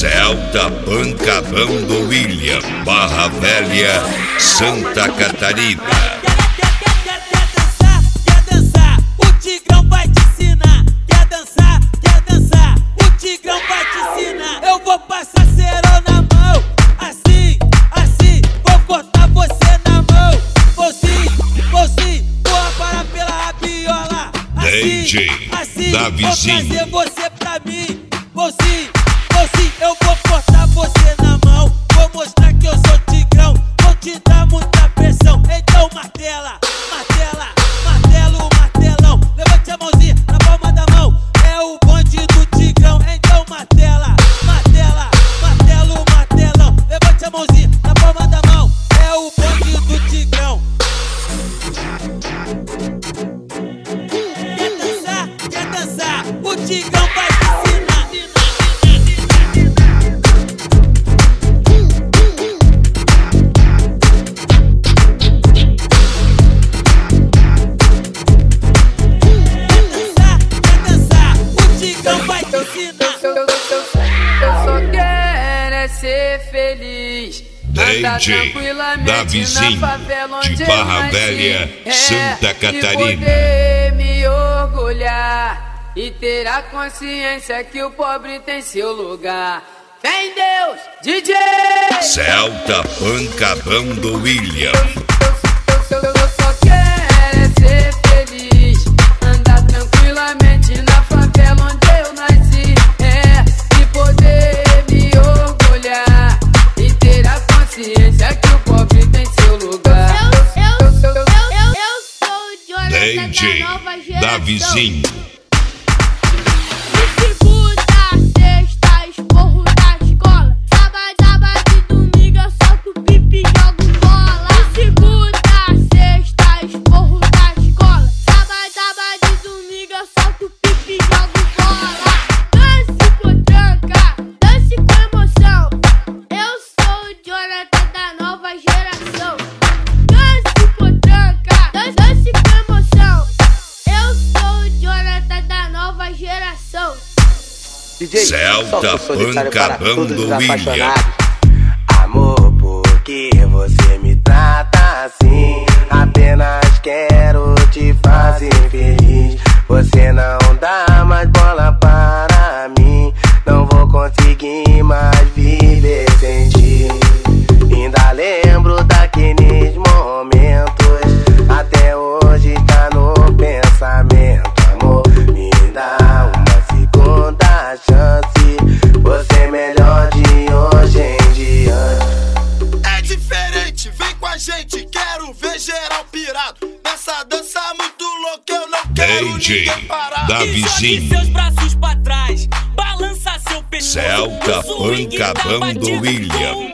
Celta Pancadão do William, Barra Velha, Santa Catarina. Quer dançar, o Tigrão vai te ensinar. Quer dançar, o Tigrão vai te ensinar. Eu vou passar cerol na mão, assim, vou cortar você na mão. Vou sim, vou parar pela rabiola. DJ Davizinho, vou trazer você pra mim. Vou sim, eu vou cortar você na mão. Vou mostrar que eu sou Tigrão, vou te dar muita pressão. Então martela, martelão. Levante a mãozinha na palma da mão. É o bonde do Tigrão. Então martela, martelão. Levante a mãozinha na palma da mão. É o bonde do Tigrão. Quer dançar, o Tigrão vai te ensinar. Eu só quero é ser feliz. DJ Davizinho, de Barra Velha, Santa Catarina. E poder me orgulhar e ter a consciência que o pobre tem seu lugar. Fé em Deus, DJ! Celta Pancadão do William. Eu só quero é ser feliz, andar tranquilamente na favela onde eu nasci, e poder me orgulhar e ter a consciência que o pobre tem seu lugar. Eu sou o Jonathan DJ da nova geração. Davizinho, De segunda a sexta, esporro na escola. Sábado e domingo eu solto pipi e jogo bola. De segunda a sexta, esporro na escola. Sábado e domingo eu solto pipi e jogo bola. Dance com tranca, dance com emoção. Eu sou o Jonathan da nova geração. Dance com tranca, dance com emoção. Eu sou o Jonathan da nova geração. DJ, Celta Pancadão do William. Amor, por que você me trata assim? Apenas quero te fazer feliz. Você não dá mais bola para mim. Não vou conseguir mais viver sem ti. Ainda lembro daqueles momentos, até hoje tá no pensamento. Amor, me dá uma segunda chance. Você é melhor de hoje em diante. É diferente, vem com a gente, quero ver geral pirado. Nessa dança muito louca, eu não quero DJ ninguém parar. Davizinho, Seus braços pra trás, balança seu pescoço. Celta Pancadão do William,